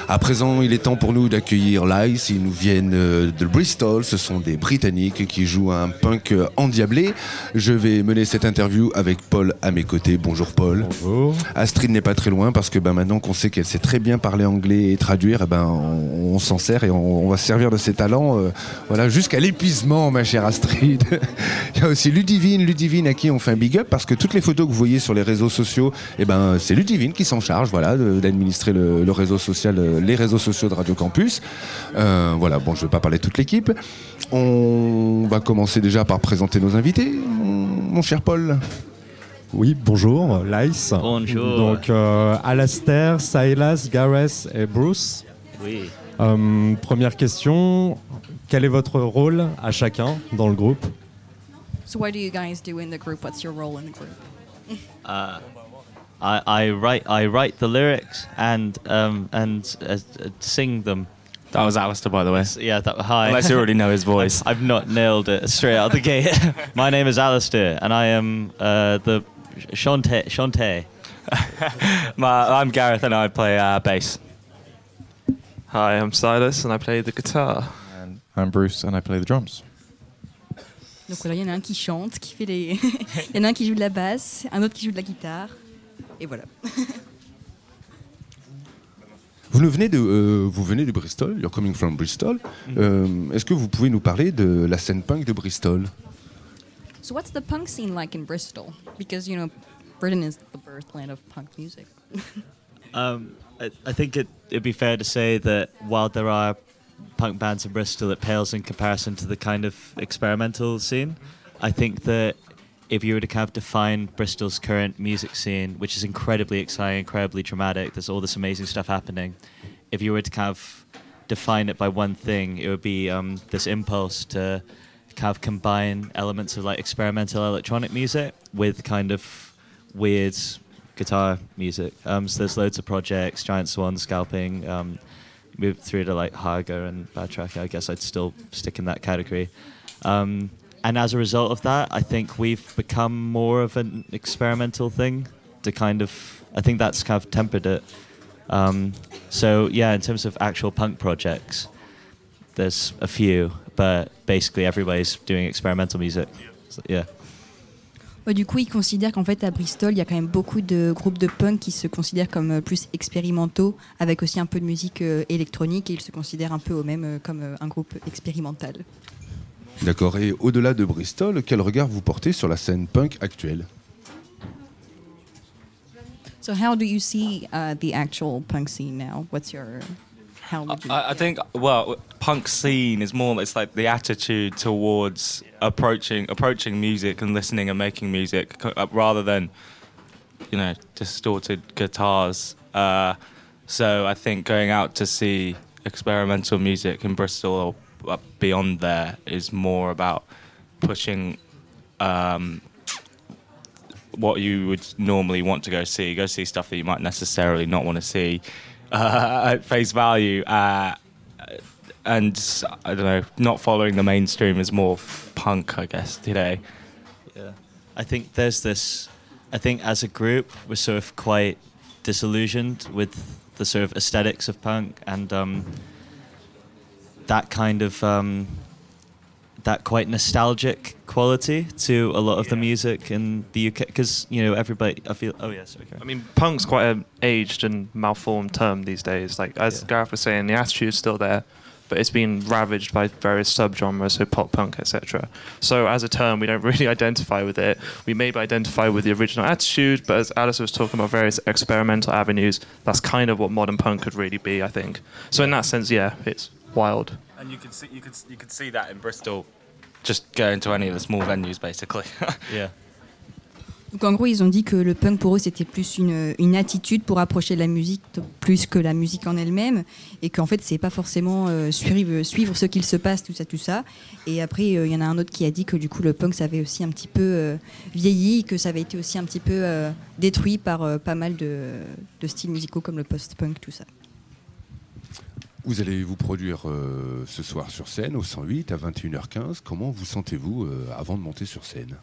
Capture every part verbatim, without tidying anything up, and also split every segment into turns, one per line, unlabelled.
À présent, il est temps pour nous d'accueillir Lice. Ils nous viennent de Bristol. Ce sont des Britanniques qui jouent un punk endiablé. Je vais mener cette interview avec Paul à mes côtés. Bonjour Paul.
Bonjour.
Astrid n'est pas très loin parce que ben, maintenant qu'on sait qu'elle sait très bien parler anglais et traduire, eh ben, on, on s'en sert et on, on va se servir de ses talents euh, voilà, jusqu'à l'épuisement, ma chère Astrid. Il y a aussi Ludivine, Ludivine à qui on fait un big up parce que toutes les photos que vous voyez sur les réseaux sociaux, eh ben, c'est Ludivine qui s'en charge voilà, d'administrer le, le réseau social, les réseaux sociaux de Radio Campus. Euh, voilà, bon, je ne vais pas parler de toute l'équipe. On va commencer déjà par présenter nos invités, mon cher Paul.
Oui, bonjour, Lice.
Bonjour.
Donc, euh, Alastair, Silas, Gareth et Bruce.
Oui.
Euh, première question, quel est votre rôle à chacun dans le groupe?
So what do you guys do in the group? What's your role in the group?
Uh, I, I write I write the lyrics and um and uh, uh, sing them.
That was Alistair, by the way.
Yeah, that, hi.
Unless you already know his voice.
I've, I've not nailed it straight out the gate. My name is Alistair, and I am uh, the Shante. Shante.
My, I'm Gareth, and I play uh, bass.
Hi, I'm Silas, and I play the guitar.
And I'm Bruce, and I play the drums.
Donc voilà, il y en a un qui chante, qui fait les... il y en a un qui joue de la basse, un autre qui joue de la guitare, et voilà.
Vous venez de, euh, vous venez de Bristol, you're coming from Bristol. Mm-hmm. Euh, est-ce que vous pouvez nous parler de la scène punk de Bristol?
So what's the punk scene like in Bristol? Because, you know, Britain is the birthland of punk music.
um, I, I think it, it'd be fair to say that while there are punk bands in Bristol, it pales in comparison to the kind of experimental scene. I think that if you were to kind of define Bristol's current music scene, which is incredibly exciting, incredibly dramatic, there's all this amazing stuff happening. If you were to kind of define it by one thing, it would be um, this impulse to kind of combine elements of like experimental electronic music with kind of weird guitar music. Um, so there's loads of projects, Giant Swan, Scalping, um, moved through to like Haga and Bad Track. I guess I'd still stick in that category. Um, and as a result of that, I think we've become more of an experimental thing to kind of, I think that's kind of tempered it. Um, so yeah, in terms of actual punk projects, there's a few, but basically everybody's doing experimental music. So, yeah.
Bah, du coup, ils considèrent qu'en fait, à Bristol, il y a quand même beaucoup de groupes de punk qui se considèrent comme euh, plus expérimentaux, avec aussi un peu de musique euh, électronique, et ils se considèrent un peu eux-mêmes euh, comme euh, un groupe expérimental.
D'accord. Et au-delà de Bristol, quel regard vous portez sur la scène punk actuelle?
So how do you see uh, the actual punk scene now? What's your... How would you...
I, I think, well, punk scene is more, it's like the attitude towards approaching approaching music and listening and making music rather than, you know, distorted guitars. Uh, so I think going out to see experimental music in Bristol or beyond there is more about pushing um, what you would normally want to go see. Go see stuff that you might necessarily not want to see uh, at face value. Uh, and, I don't know, not following the mainstream is more punk, I guess, today.
Yeah. I think there's this... I think as a group, we're sort of quite disillusioned with the sort of aesthetics of punk and um, that kind of... Um, that quite nostalgic quality to a lot of yeah. the music in the U K, because you know everybody. I feel. Oh yes, okay.
I mean, punk's quite an aged and malformed term these days. Like as yeah. Gareth was saying, the attitude is still there, but it's been ravaged by various subgenres, so pop punk, et cetera. So as a term, we don't really identify with it. We maybe identify with the original attitude, but as Alice was talking about various experimental avenues, that's kind of what modern punk could really be, I think. So in that sense, yeah, it's wild.
And you could see, you could, you could see that in Bristol. Just going to any of the small venues, basically.
Yeah.
Donc en gros, ils ont dit que le punk pour eux c'était plus une, une attitude pour approcher de la musique plus que la musique en elle-même, et qu'en fait c'est pas forcément euh, suivre, suivre ce qu'il se passe, tout ça, tout ça. Et après il euh, y en a un autre qui a dit que du coup le punk ça avait aussi un petit peu euh, vieilli, que ça avait été aussi un petit peu euh, détruit par euh, pas mal de, de styles musicaux comme le post-punk, tout ça.
Vous allez vous produire euh, ce soir sur scène au cent huit à vingt et une heures quinze. Comment vous sentez-vous euh, avant de monter sur scène?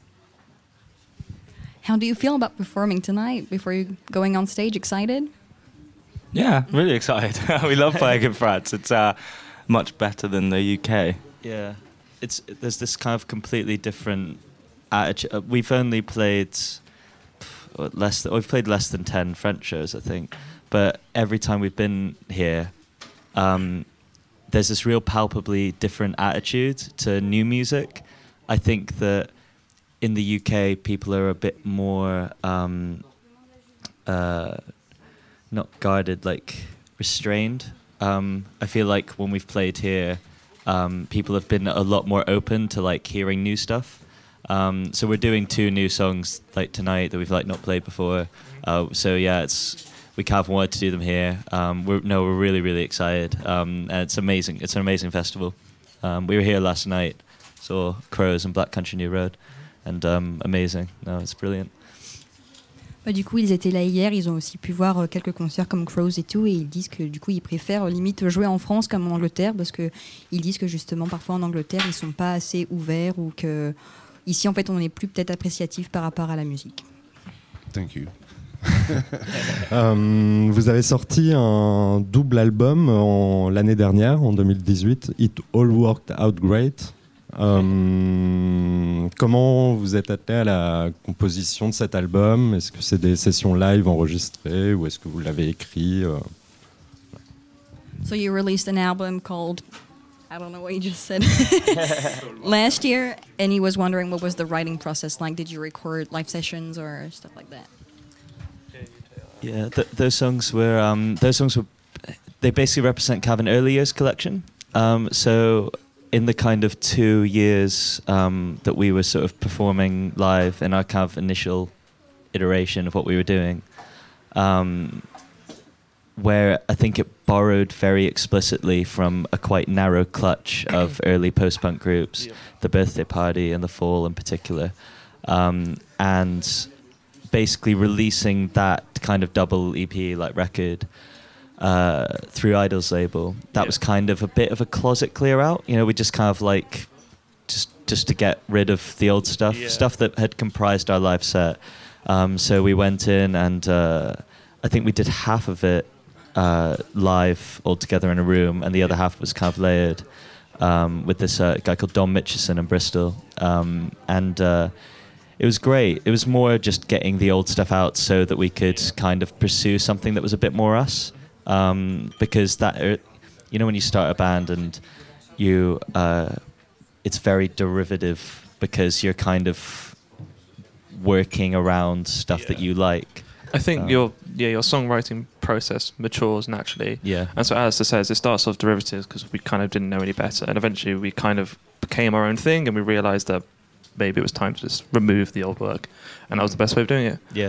How do you feel about performing tonight before you going on stage? Excited?
Yeah, really excited. We love playing in France. It's uh, much better than the U K.
Yeah, it's there's this kind of completely different attitude. Uh, we've only played pff, less. Than, we've played less than ten French shows, I think. But every time we've been here, um, there's this real palpably different attitude to new music. I think that in the U K, people are a bit more um, uh, not guarded, like restrained. Um, I feel like when we've played here, um, people have been a lot more open to like hearing new stuff. Um, so we're doing two new songs like tonight that we've like not played before. Uh, so yeah, it's we kind of wanted to do them here. Um, we're no, we're really really excited, um, and it's amazing. It's an amazing festival. Um, we were here last night, saw Crows and Black Country New Road, and um, amazing. No, it's brilliant.
Bah, du coup, ils étaient là hier, ils ont aussi pu voir euh, quelques concerts comme Crows et tout, et ils disent que du coup, ils préfèrent euh, limite jouer en France comme en Angleterre, parce que ils disent que justement, parfois en Angleterre, ils sont pas assez ouverts, ou que ici, en fait, on est plus peut-être appréciatif par rapport à la musique.
Thank you.
Euh, vous avez sorti un double album en, l'année dernière, en deux mille dix-huit, It All Worked Out Great. Euh, comment vous êtes attelé à la composition de cet album? Est-ce que c'est des sessions live enregistrées ou est-ce que vous l'avez écrit? euh...
So you released an album called, I don't know what you just said, last year, and he was wondering what was the writing process like. Did you record live sessions or stuff like that?
Yeah, th- those songs were um, those songs were they basically represent kind of an early years collection. Um, so in the kind of two years um, that we were sort of performing live in our kind of initial iteration of what we were doing, um, where I think it borrowed very explicitly from a quite narrow clutch of early post-punk groups, yeah. The Birthday Party and The Fall in particular, um, and basically releasing that kind of double E P like record uh, through Idol's label. That yeah. was kind of a bit of a closet clear out. You know, we just kind of like just just to get rid of the old stuff, yeah. stuff that had comprised our live set. Um, so we went in and uh, I think we did half of it uh, live all together in a room, and the other half was kind of layered um, with this uh, guy called Dom Mitchison in Bristol. Um, and uh, it was great. It was more just getting the old stuff out so that we could kind of pursue something that was a bit more us. Um, because that, uh, you know, when you start a band and you, uh, it's very derivative because you're kind of working around stuff yeah. that you like.
I think
um,
your yeah your songwriting process matures naturally.
Yeah.
And so Alistair says it starts off derivatives because we kind of didn't know any better, and eventually we kind of became our own thing, and we realised that maybe it was time to just remove the old work, and that was the best way of doing it.
Yeah.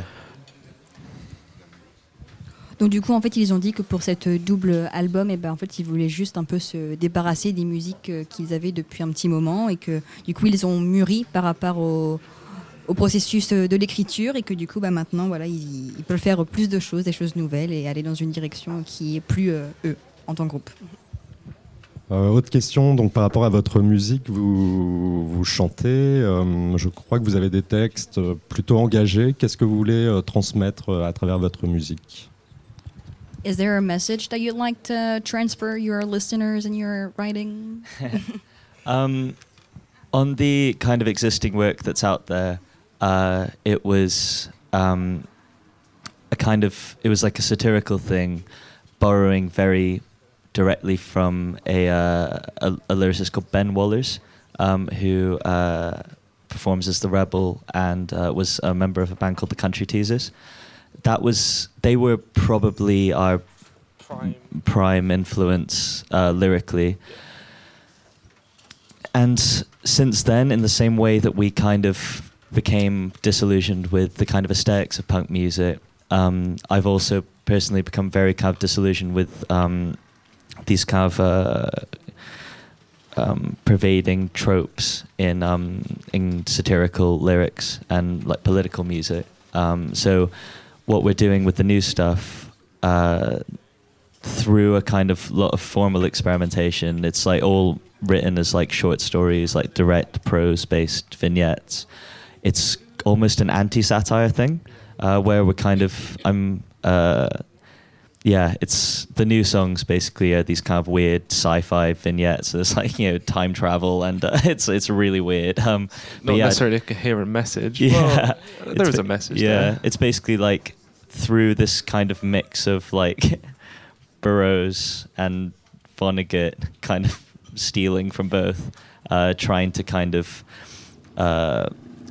Donc du coup, en fait, ils ont dit que pour cette double album, eh ben, en fait, ils voulaient juste un peu se débarrasser des musiques qu'ils avaient depuis un petit moment, et que du coup, ils ont mûri par rapport au, au processus de l'écriture, et que du coup, bah, maintenant, voilà, ils, ils peuvent faire plus de choses, des choses nouvelles, et aller dans une direction qui est plus euh, eux, en tant que groupe.
Euh, autre question, donc par rapport à votre musique, vous, vous chantez, euh, je crois que vous avez des textes plutôt engagés. Qu'est-ce que vous voulez euh, transmettre à travers votre musique?
Is there a message that you'd like to transfer your listeners in your writing?
um, on the kind of existing work that's out there, uh, it was um, a kind of, it was like a satirical thing, borrowing very directly from a, uh, a, a lyricist called Ben Wallers, um, who uh, performs as the Rebel and uh, was a member of a band called the Country Teasers. That was, they were probably our prime, prime influence uh, lyrically. And since then, in the same way that we kind of became disillusioned with the kind of aesthetics of punk music, um, I've also personally become very kind of disillusioned with um, these kind of uh, um, pervading tropes in um, in satirical lyrics and like political music. Um, so what we're doing with the new stuff, uh, through a kind of lot of formal experimentation, it's like all written as like short stories, like direct prose-based vignettes. It's almost an anti-satire thing, uh, where we're kind of, I'm uh, yeah, it's the new songs basically are these kind of weird sci-fi vignettes. So it's like, you know, time travel, and uh, it's it's really weird. Um, but
Not
yeah,
necessarily a coherent message.
Yeah,
Well, there
It's
is a
ba-
message
Yeah,
there.
it's basically like through this kind of mix of like Burroughs and Vonnegut kind of stealing from both, uh, trying to kind of uh,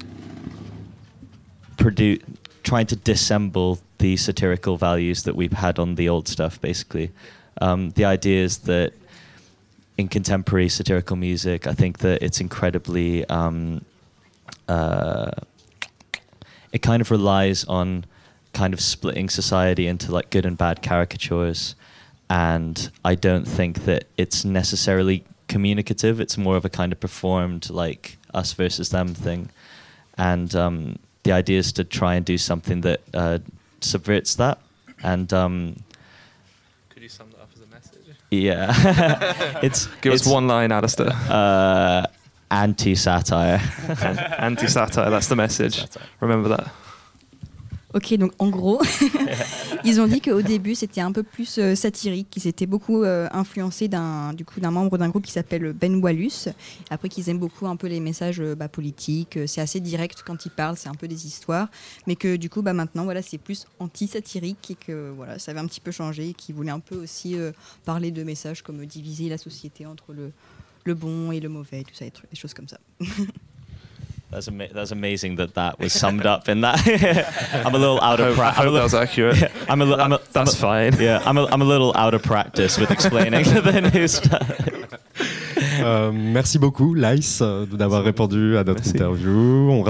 produce, trying to dissemble the satirical values that we've had on the old stuff, basically. Um, the idea is that in contemporary satirical music, I think that it's incredibly... Um, uh, it kind of relies on kind of splitting society into like good and bad caricatures, and I don't think that it's necessarily communicative. It's more of a kind of performed like us versus them thing, and um, the idea is to try and do something that uh, subverts that. And um,
Could you sum that up as a message?
yeah, it's
Give
it's,
us one line, Alistair.
uh, anti-satire.
An- Anti-satire, that's the message.
Satire.
Remember that.
Ok, donc en gros, ils ont dit qu'au début c'était un peu plus euh, satirique, qu'ils étaient beaucoup euh, influencés d'un, du coup, d'un membre d'un groupe qui s'appelle Ben Wallace. Après qu'ils aiment beaucoup un peu les messages euh, bah, politiques, euh, c'est assez direct quand ils parlent, c'est un peu des histoires, mais que du coup bah, maintenant voilà, c'est plus anti-satirique et que voilà, ça avait un petit peu changé et qu'ils voulaient un peu aussi euh, parler de messages comme euh, diviser la société entre le, le bon et le mauvais, tout ça, des, trucs, des choses comme ça.
That's, ama- that's amazing that that was summed up in that. I'm a little out
I
of
hope, I
practice.
hope that was accurate.
I'm a, li- I'm a,
That's
I'm a,
fine.
Yeah, I'm a, I'm a little out of practice with explaining the new stuff.
Euh, merci beaucoup, Laïs, euh, d'avoir répondu à notre
Merci.
interview. On